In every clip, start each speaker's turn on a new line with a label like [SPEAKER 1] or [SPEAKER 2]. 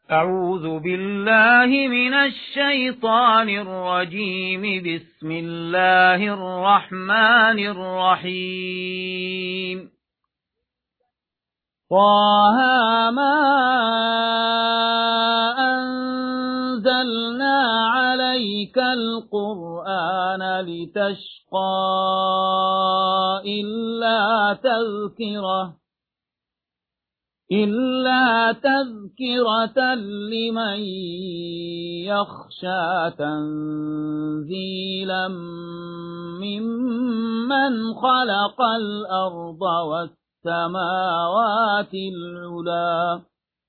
[SPEAKER 1] أعوذ بالله من الشيطان الرجيم. بسم الله الرحمن الرحيم. طه ما أنزلنا عليك القرآن لتشقى إلا تذكرة لمن يخشى تنزيلا ممن خلق الأرض والسماوات العلا.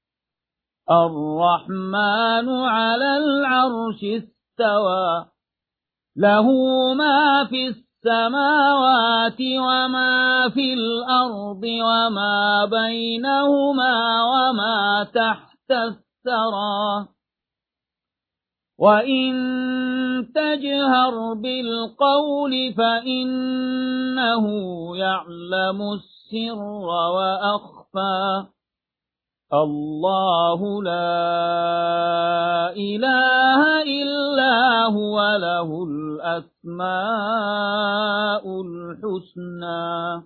[SPEAKER 1] الرحمن على العرش استوى، له ما في السماوات وما في الأرض وما بينهما وما تحت الثرى. وإن تجهر بالقول فإنه يعلم السر وأخفى. الله لا إله إلا هو له الأسماء الحسنى.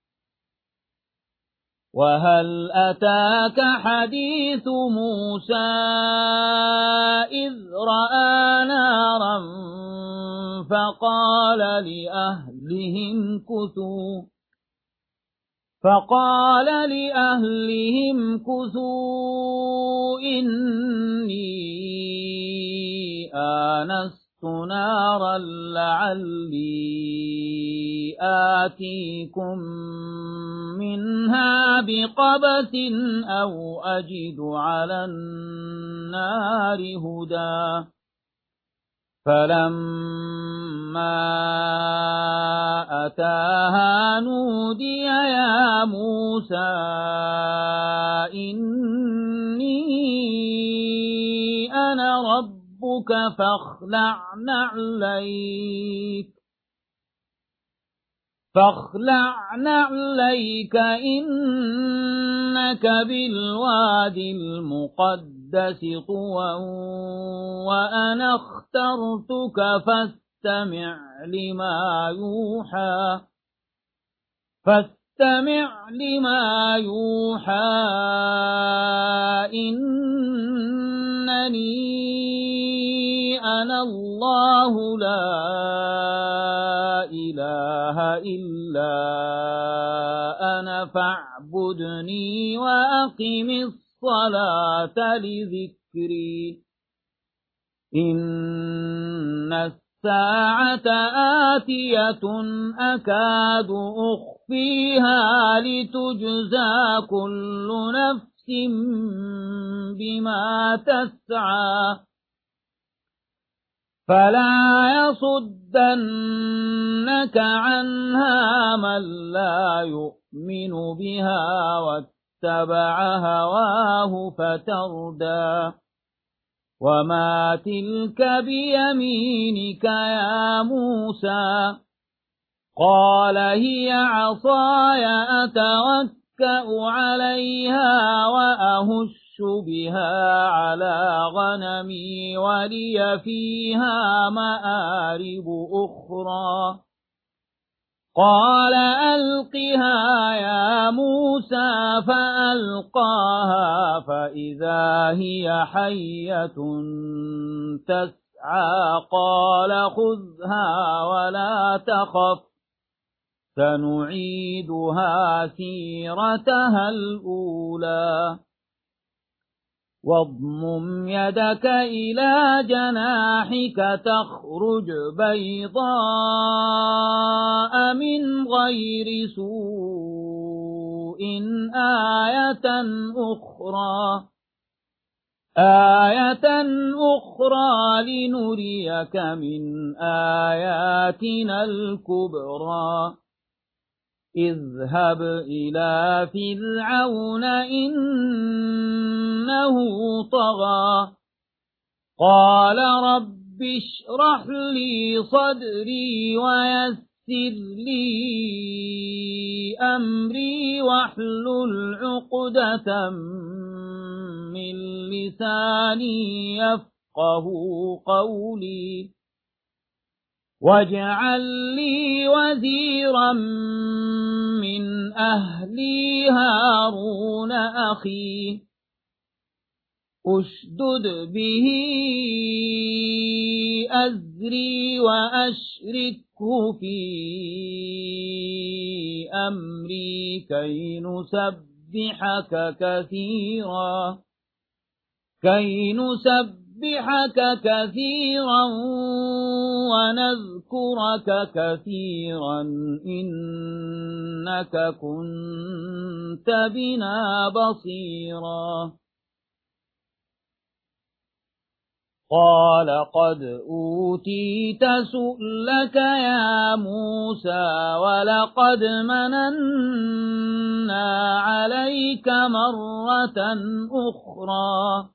[SPEAKER 1] وهل أتاك حديث موسى إذ رأى نارا فقال لأهلهم كثوا إني آنست نارا لعلي آتيكم منها بقبس أو أجد على النار هدى. فلما أتاها نودي يا موسى إني أنا ربك فاخلع نعليك إنك بالوادي المقدس طوى وأنا اخترتك فاستمع لما يوحى إنني أنا الله لا إله إلا أنا فاعبدني وأقم الصلاة لذكري. إن الساعة آتية أكاد أخفيها لتجزى كل نفس بما تسعى. فلا يصدنك عنها من لا يؤمن بها واتبع هواه فتردى. وما تلك بيمينك يا موسى؟ قال هي عصاي أتوكأ عليها وأهش بها على غنمي ولي فيها مآرب أخرى. قال ألقها يا موسى فألقاها فإذا هي حية تسعى. قال خذها ولا تخف سنعيدها سيرتها الأولى. واضمم يدك إلى جناحك تخرج بيضاء من غير سوء آية أخرى لنريك من آياتنا الكبرى. اذهب إلى فرعون إنه طغى. قال رب اشرح لي صدري ويسر لي أمري واحلل عقدة من لساني يفقه قولي واجعل لي وزيرا من أهلي هارون أخي أشدد به أزري وأشركه في أمري كي نسبحك كثيرا ونذكرك كثيرا إنك كنت بنا بصيرا قال قد أوتيت سؤلك يا موسى ولقد مننا عليك مرة أخرى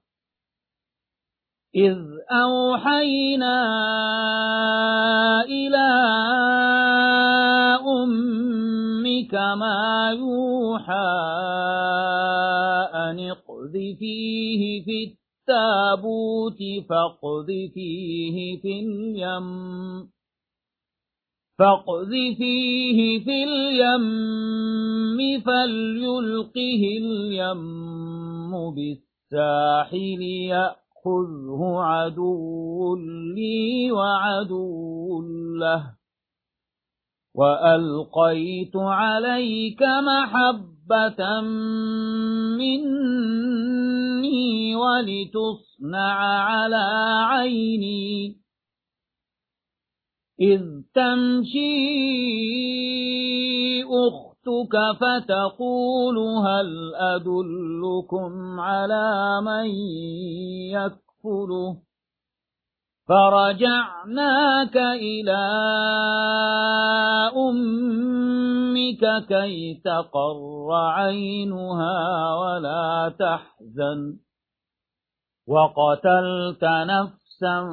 [SPEAKER 1] إذ أوحينا إلى أمك ما يوحى أن اقذفيه في التابوت فاقذفيه في اليم فليلقه اليم بالساحل يأخذه عدو لي وعدو له وألقيت عليك محبة مني ولتصنع على عيني إذ تمشي أختك فتقول هل أدلكم على من يكفله فرجعناك إلى أمك كي تقر عينها ولا تحزن وقتلت نفسا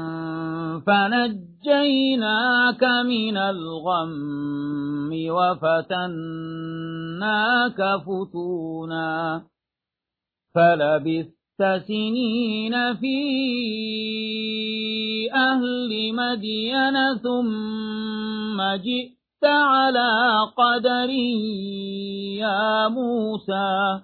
[SPEAKER 1] فنجيناك من الغم وفتناك فتونا فلبثت سنين في أهل مدين ثم جئت على قدر يا موسى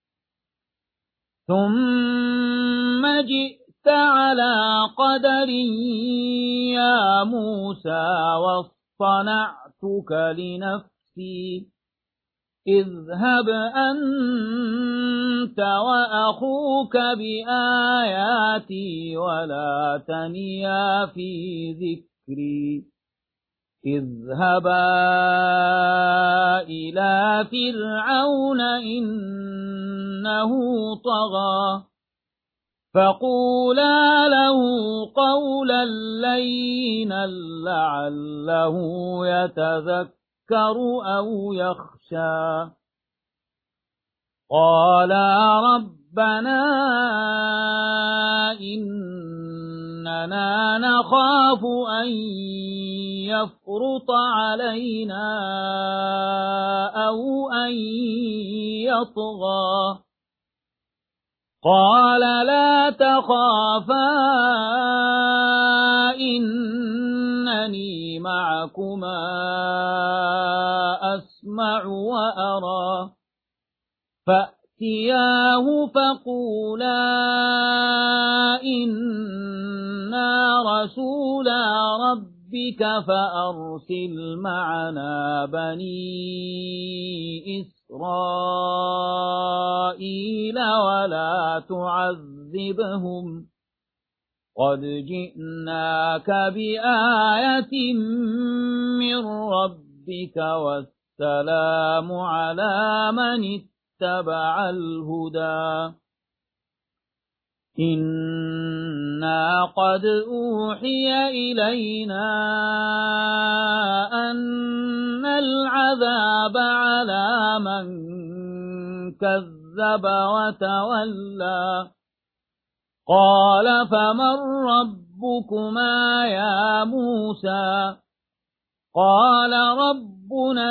[SPEAKER 1] واصطنعتك لنفسي اذهب أنت وأخوك بآياتي ولا تنيا في ذكري اذهبا إلى فرعون إنه طغى فقولا له قولا لينا لعله يتذكر أو يخشى قالا ربنا إننا نخاف أن يفرط علينا أو أن يطغى قال لا تخافا إنني معكما أسمع وأرى فأتياه فقولا إنا رسولا ربك فأرسل معنا بني إسرائيل ولا تعذبهم قد جئناك بآية من ربك والسلام على من اتبع الهدى إنا قد أوحي إلينا أن العذاب على من كذب وتولى قال فمن ربكما يا موسى قال ربنا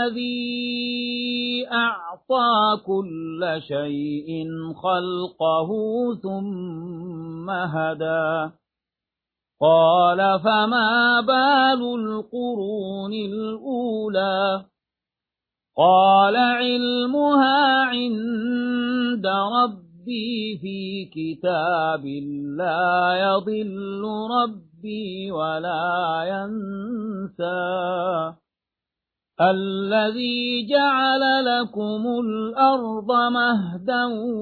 [SPEAKER 1] الذي أعطى كل شيء خلقه ثم هدى قال فما بال القرون الأولى قال علمها عند ربي في كتاب لا يضل ربي ولا ينسى الذي جعل لكم الأرض مهدا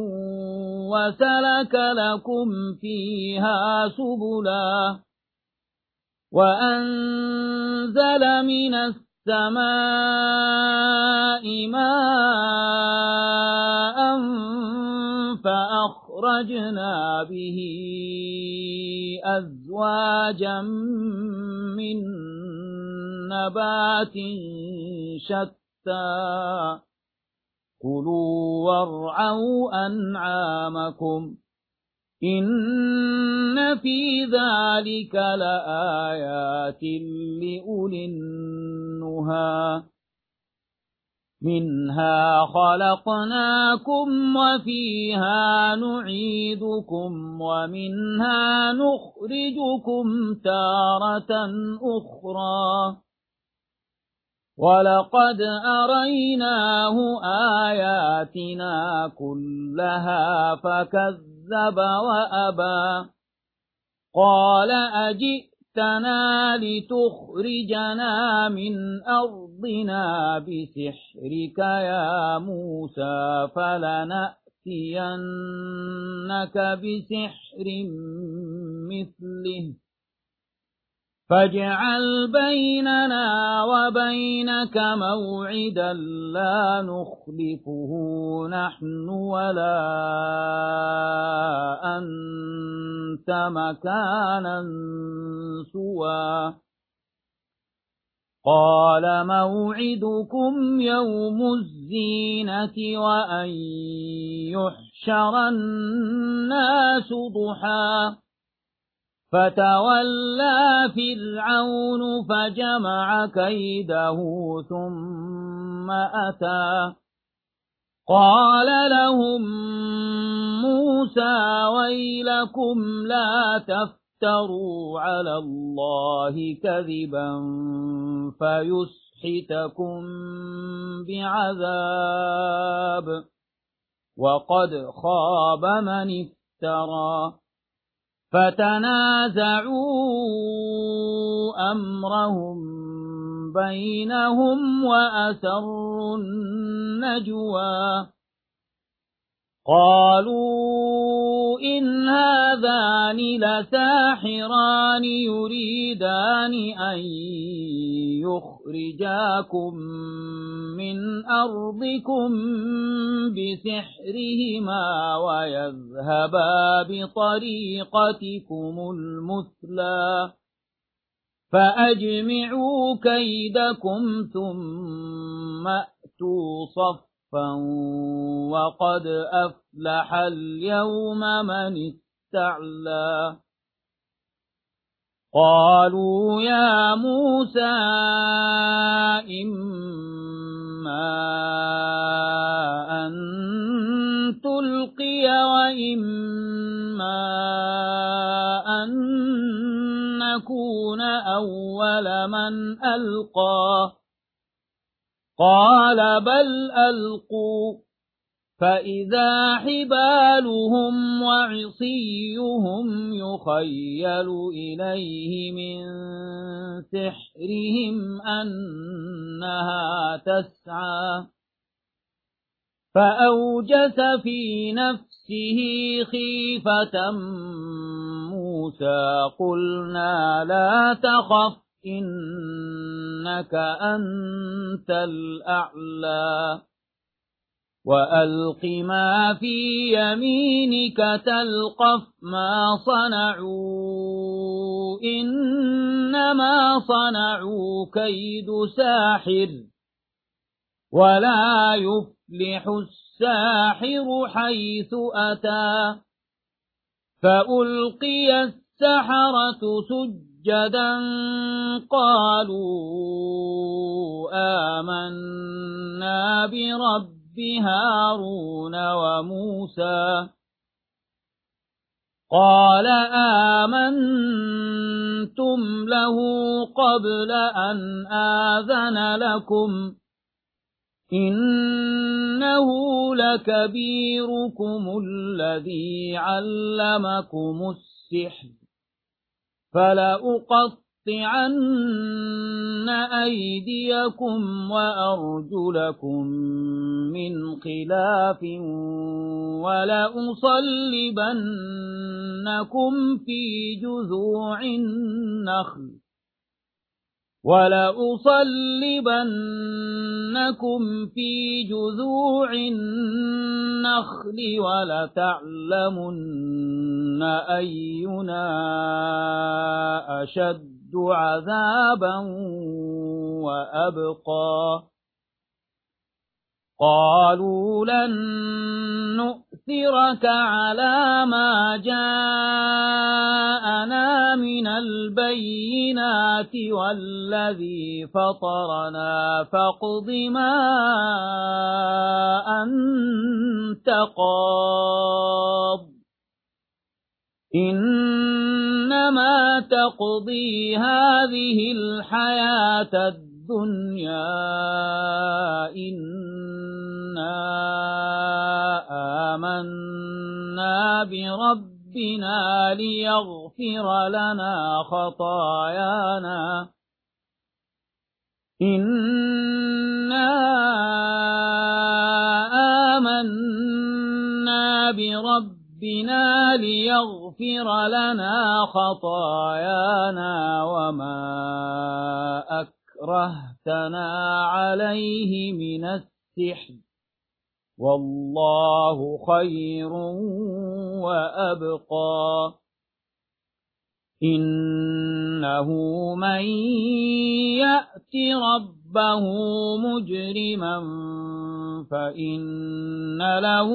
[SPEAKER 1] وسلك لكم فيها سبلا وأنزل من السماء ماء فأخرجنا به أزواجا من نبات شتى كلوا وارعوا أنعامكم إن في ذلك لآيات لأولي النهى منها خلقناكم وفيها نعيدكم ومنها نخرجكم تارة أخرى ولقد أريناه آياتنا كلها فكذب وأبى قال أجئتنا لتخرجنا من أرضنا بسحرك يا موسى فلنأتينك بسحر مثله فاجعل بيننا وبينك موعدا لا نخلفه نحن ولا أنت مكانا سوى قال موعدكم يوم الزينة وأن يحشر الناس ضحى فتولى فرعون فجمع كيده ثم أتى قال لهم موسى ويلكم لا تفتروا على الله كذبا فيسحتكم بعذاب وقد خاب من افترى فتنازعوا أمرهم بينهم وأسروا النجوى قالوا إن هذان لساحران يريدان أن يخرجاكم من أرضكم بسحرهما ويذهبا بطريقتكم المثلى فأجمعوا كيدكم ثم أتوا صفا وقد أفلح اليوم من استعلى قالوا يا موسى إما أن تلقي وإما أن نكون أول من ألقى قال بل ألقوا فإذا حبالهم وعصيهم يخيل إليه من سحرهم أنها تسعى فأوجس في نفسه خيفة موسى قلنا لا تخف إنك أنت الأعلى وألق ما في يمينك تلقف ما صنعوا إنما صنعوا كيد ساحر ولا يفلح الساحر حيث أتى فألقي السحرة سجدا سجدا قالوا آمنا برب هارون وموسى قال آمنتم له قبل أن آذن لكم إنه لكبيركم الذي علمكم السحر فلأقطعن أيديكم وأرجلكم من خلاف ولأصلبنكم في جذوع النخل ولتعلمن أينا أشد عذابا وأبقى قالوا لن نؤثرك على ما جاءنا من البينات والذي فطرنا فاقض ما أنت قاض إنما تقضي هذه الحياة الدنيا إنا آمنا بربنا ليغفر لنا خطايانا وما أكرهتنا عليه من السحر والله خير وأبقى إنه من يأت ربه مجرما فإن له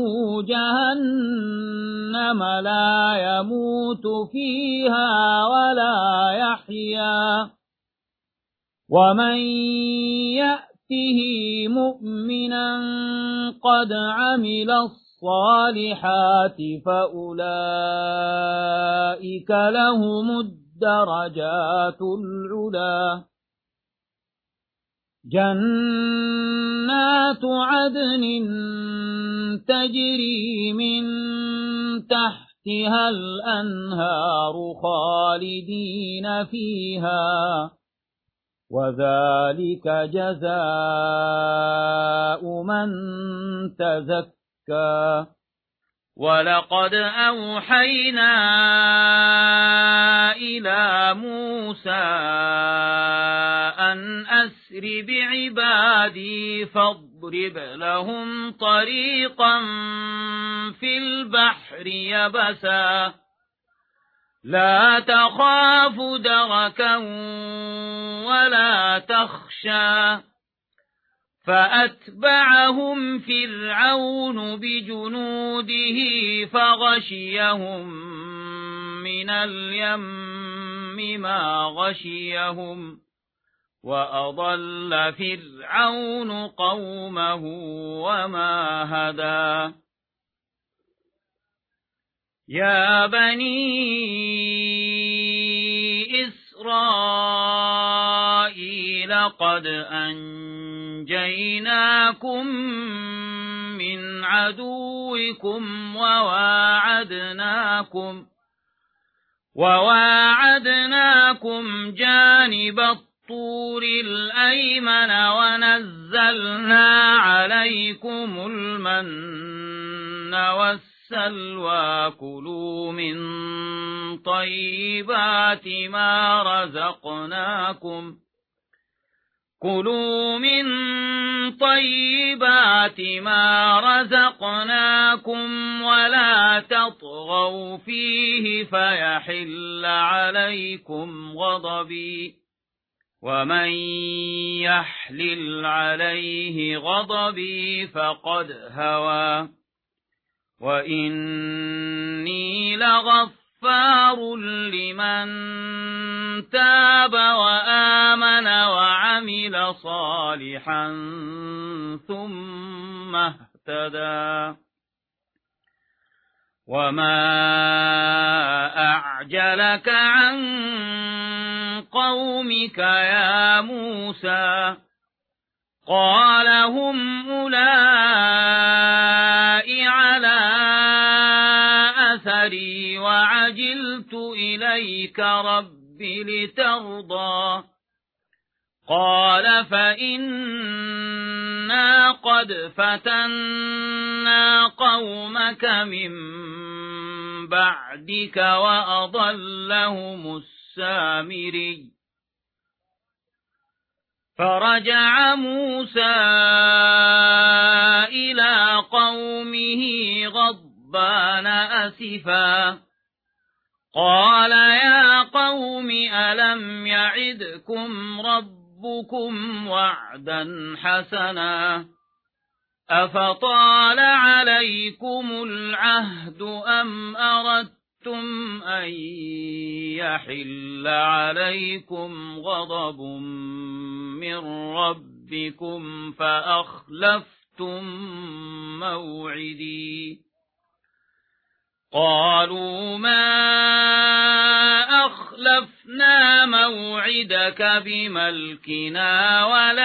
[SPEAKER 1] جهنم لا يموت فيها ولا يحيا ومن يأته مؤمنا قد عمل الصالحات فأولئك لهم الدرجات العلى جنات عدن تجري من تحتها الأنهار خالدين فيها وذلك جزاء من تزكى ولقد أوحينا إلى موسى أن أسر بعبادي فاضرب لهم طريقا في البحر يبسا لا تخاف دركا ولا تخشى فأتبعهم فرعون بجنوده فغشيهم من اليم ما غشيهم وأضل فرعون قومه وما هدى يا بني إسرائيل قد أنجيناكم من عدوكم وواعدناكم جانب الطور الأيمن ونزلنا عليكم المن والسلوى كلوا من طيبات ما رزقناكم ولا تطغوا فيه فيحل عليكم غضبي ومن يحلل عليه غضبي فقد هوى وإني لغفار غفار لمن تاب وآمن وعمل صالحا ثم اهتدى وما أعجلك عن قومك يا موسى قال هم أولئك على أثري وعجلت إليك رب لترضى قال فإنا قد فتنا قومك من بعدك وأضلهم السامري فرجع موسى إلى قومه غضبان أسفا قال يا قوم ألم يعدكم ربكم وعدا حسنا أفطال عليكم العهد أم أردتم أن يحل عليكم غضب من ربكم فأخلفتم موعدي قالوا ما أخلفنا موعدك بملكنا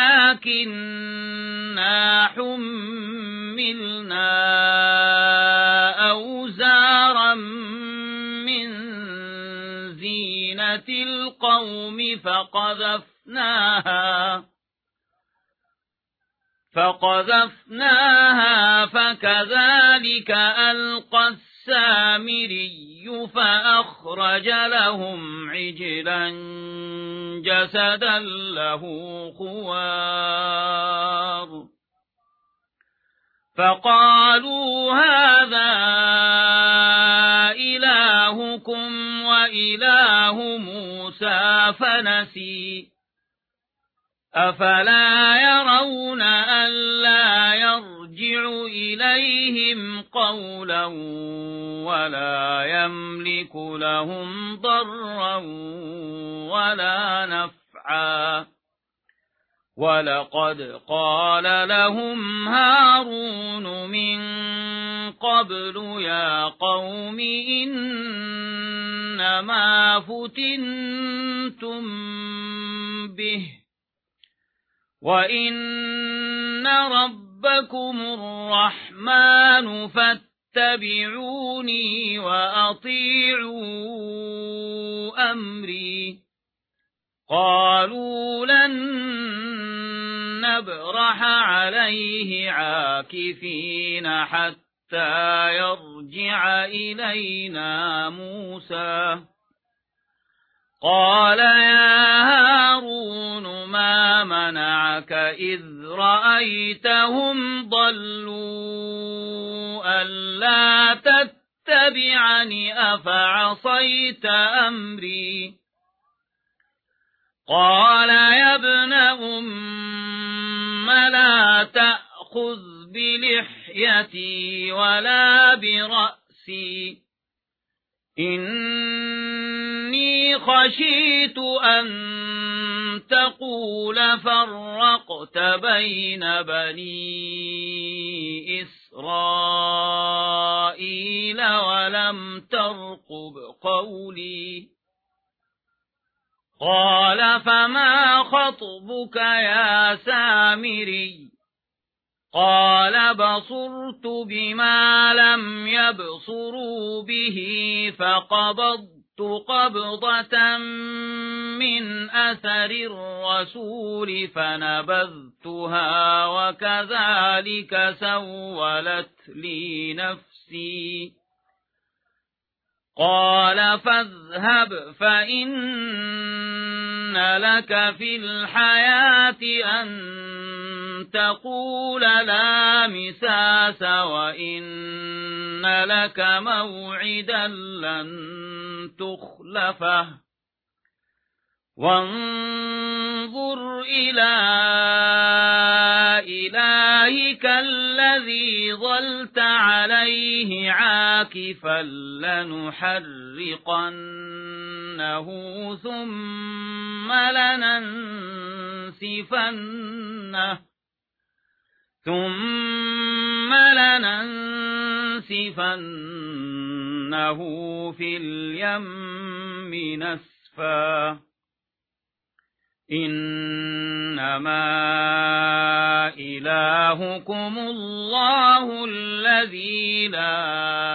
[SPEAKER 1] ولكننا حملنا أوزارا من زينة القوم فقذفناها فكذلك ألقى السامري فأخرج لهم عجلا جسدا له خوار فقالوا هذا إلهكم وإله موسى فنسي أفلا يرون ألا يرجع إليهم قولا ولا يملك لهم ضرا ولا نفعا ولقد قال لهم هارون من قبل يا قوم إنما فتنتم به وإن ربكم الرحمن فاتبعوني وأطيعوا أمري قالوا لن نبرح عليه عاكفين حتى يرجع إلينا موسى قال يا هارون ما منعك إذ رأيتهم ضلوا ألا تتبعني أفعصيت أمري قال يا ابن أم لا تأخذ بلحيتي ولا برأسي إني خشيت أن تقول فرقت بين بني إسرائيل ولم ترقب قولي قال فما خطبك يا سامري قال بصرت بما لم يبصروا به فقبضت قبضة من أثر الرسول فنبذتها وكذلك سولت لي نفسي قال فاذهب فإن لك في الحياة أن تقول لا مساس وإن لك موعدا لن تخلفه وانظر إلى إلهك الذي ظلت عليه عاكفا لنحرقنه ثم لننسفنه في اليم نسفا إنما إلهكم الله الذي لا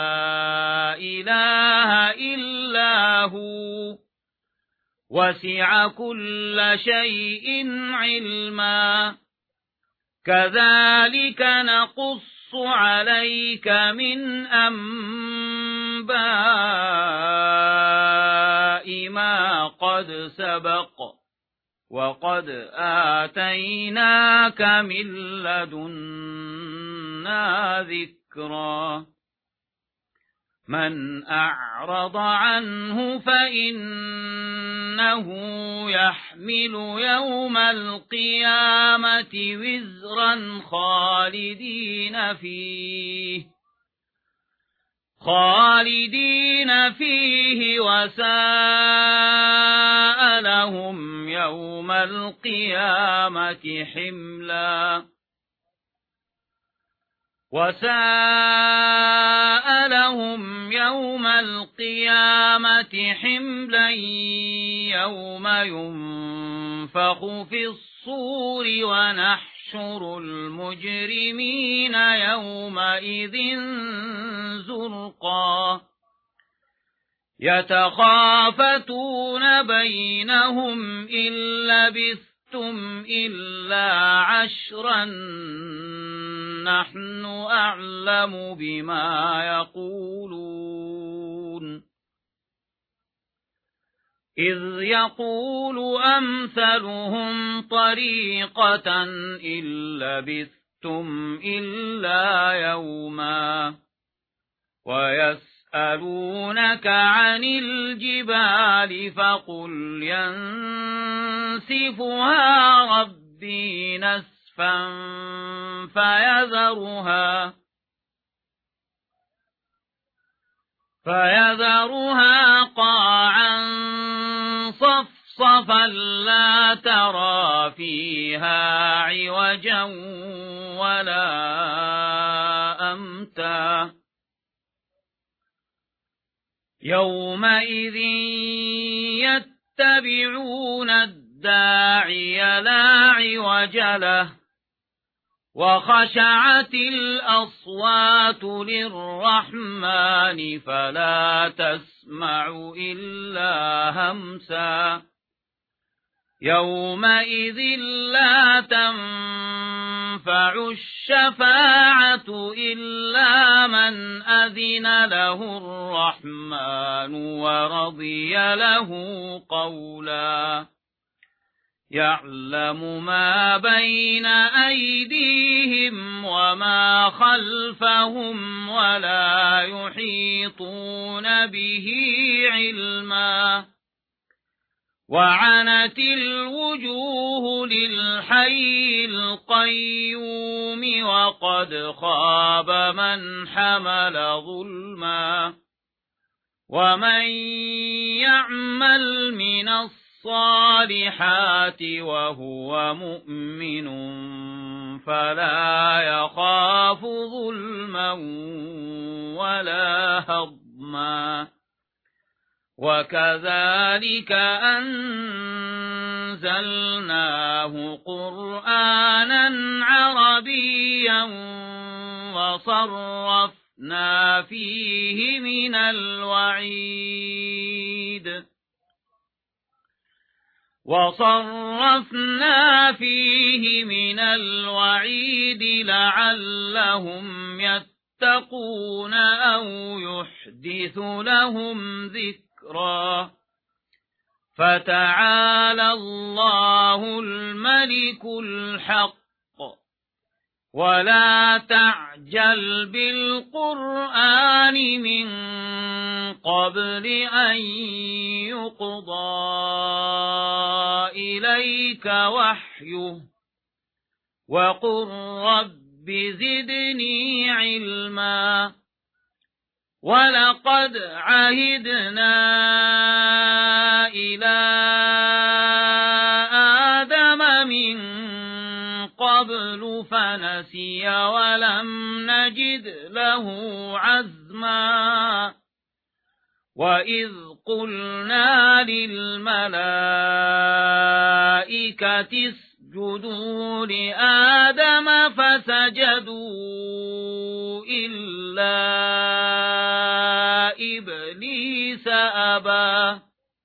[SPEAKER 1] إله إلا هو وسع كل شيء علما كذلك نقص عليك من أنباء ما قد سبق وقد آتيناك من لدنا ذكرا من أعرض عنه فإنه يحمل يوم القيامة وزرا خالدين فيه وساء لهم يوم القيامة حملا يوم ينفخ في الصور ونحشر المجرمين يومئذ زرقا يتخافتون بينهم إن لبثتم إلا عشرا نحن أعلم بما يقولون إذ يقول أمثلهم طريقة إن لبثتم إلا يوما ويسألونك عن الجبال فقل ينسفها ربي نسفا فيذرها قاعا صفصفا لا ترى فيها عوجا ولا أمتا يومئذ يتبعون الداعي لا عوج له وخشعت الأصوات للرحمن فلا تسمع إلا همسا يومئذ لا تنفع الشفاعة إلا من أذن له الرحمن ورضي له قولا يعلم ما بين أيديهم وما خلفهم ولا يحيطون به علما وعنت الوجوه للحي القيوم وقد خاب من حمل ظلما ومن يعمل من الصالحات وهو مؤمن فلا يخاف ظلما ولا هضما وكذلك أنزلناه قرآنا عربيا وصرفنا فيه من الوعيد لعلهم يتقون أو يحدث لهم ذكرا فتعالى الله الملك الحق ولا تعجل بالقرآن من قبل أن يقضى إليك وحيه وقل رب زدني علما ولقد عهدنا إلى آدم من قبل فنسي ولم نجد له عزما وإذ قلنا للملائكة اسجدوا لآدم فسجدوا إلا إبليس أبى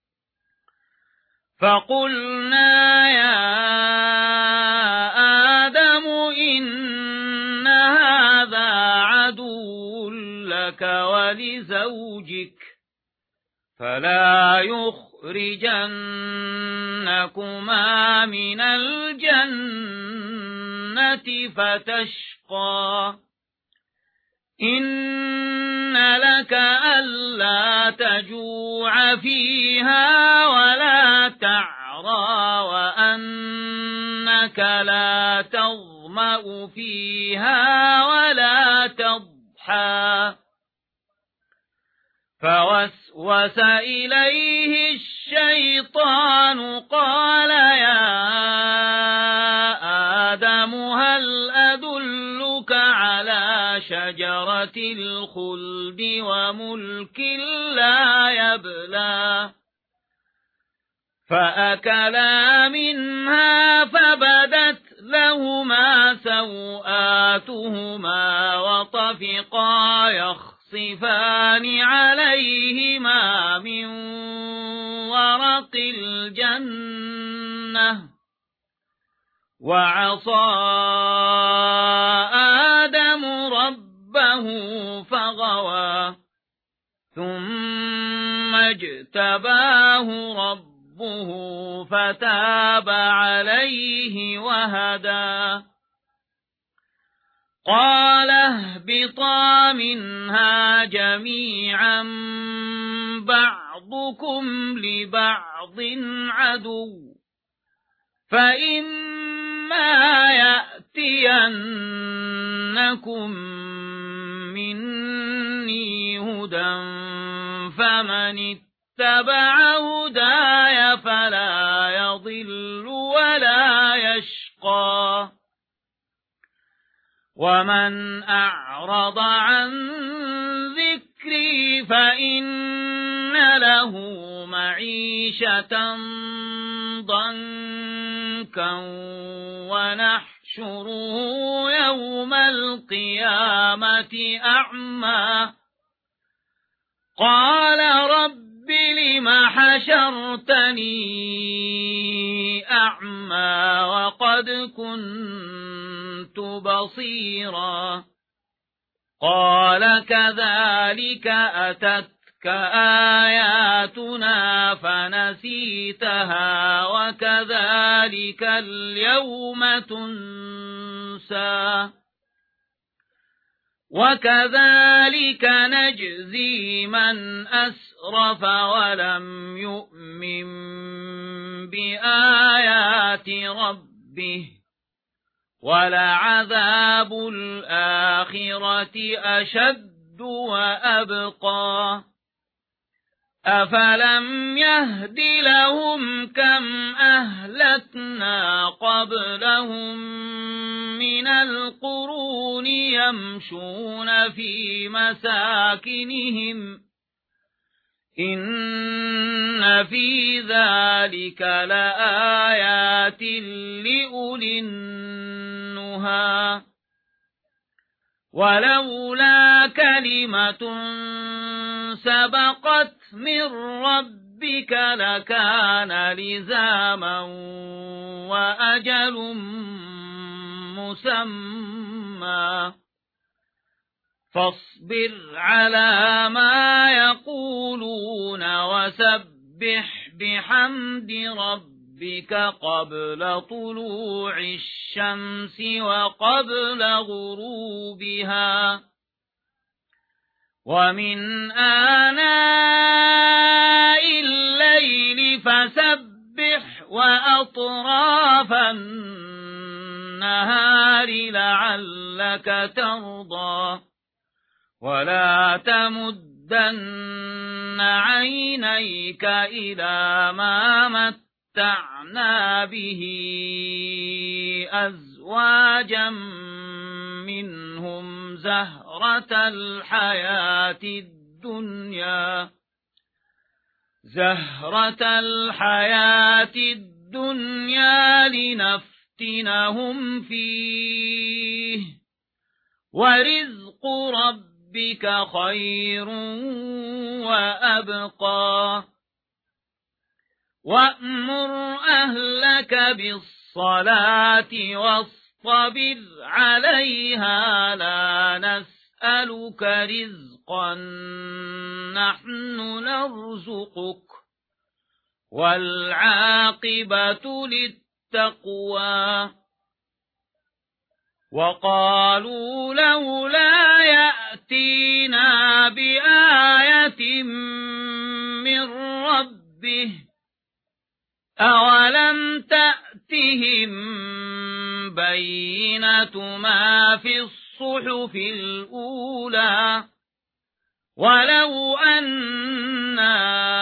[SPEAKER 1] فقلنا يا آدم إن هذا عدو لك ولزوجك فلا يخرجنكما من الجنة فتشقى إن لك ألا تجوع فيها ولا تعرى وأنك لا تظمأ فيها ولا تضحى فوسوس إليه الشيطان قال يا آدم هل أدلك على شجرة الخلد وملك لا يبلى فأكلا منها فبدت لهما سوآتهما وطفقا يخصفان عليهما من ورق الجنة وعصى آدم ربه فغوى ثم اجتباه ربه فتاب عليه وهدى قال اهبطا منها جميعا بعضكم لبعض عدو فإما يأتينكم مني هدى فمن اتبع هداي فلا يضل ولا يشقى ومن أعرض عن ذكري فإن له معيشة ضنكا ونحشره يوم القيامة أعمى قال رب لم حشرتني أعمى وقد كنت بصيرا قال كذلك أتتك آياتنا فنسيتها وكذلك اليوم تنسى وكذلك نجزي من أسرف ولم يؤمن بآيات ربه ولعذاب الآخرة أشد وأبقى أفلم يهد لهم كم أهلكنا قبلهم من القرون يمشون في مساكنهم إن في ذلك لآيات لأولي النهى ولولا كلمة سبقت من ربك لكان لزاما وأجل مسمى فاصبر على ما يقولون وسبح بحمد ربك قبل طلوع الشمس وقبل غروبها ومن آناء الليل فسبح أطراف النهار لعلك ترضى ولا تمدن عينيك إلى ما متعنا به أزواجا منهم زهرة الحياة الدنيا لنفتنهم فيه ورزق ربك خير وأبقى وأمر أهلك بالصلاة واصطبر عليها لا نسألك رزقا نحن نرزقك والعاقبة للتقوى وقالوا لولا يأتينا بآية من ربه أولم تأتهم بينة ما في الصحف الأولى ولو أنا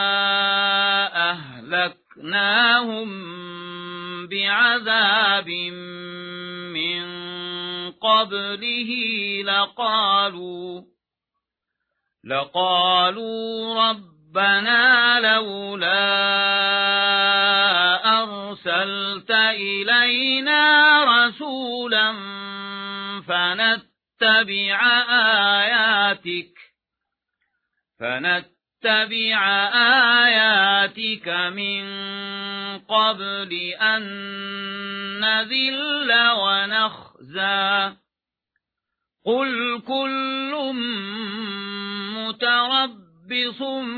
[SPEAKER 1] أهلكناهم بعذاب من قبله لقالوا ربنا لولا أرسلت إلينا رسولا فنتبع آياتك من قبل أن نذل ونخزى قل كل متربص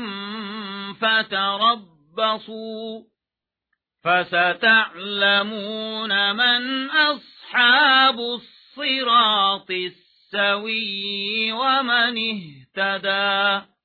[SPEAKER 1] فتربصوا فستعلمون من أصحاب الصراط السوي ومن اهتدى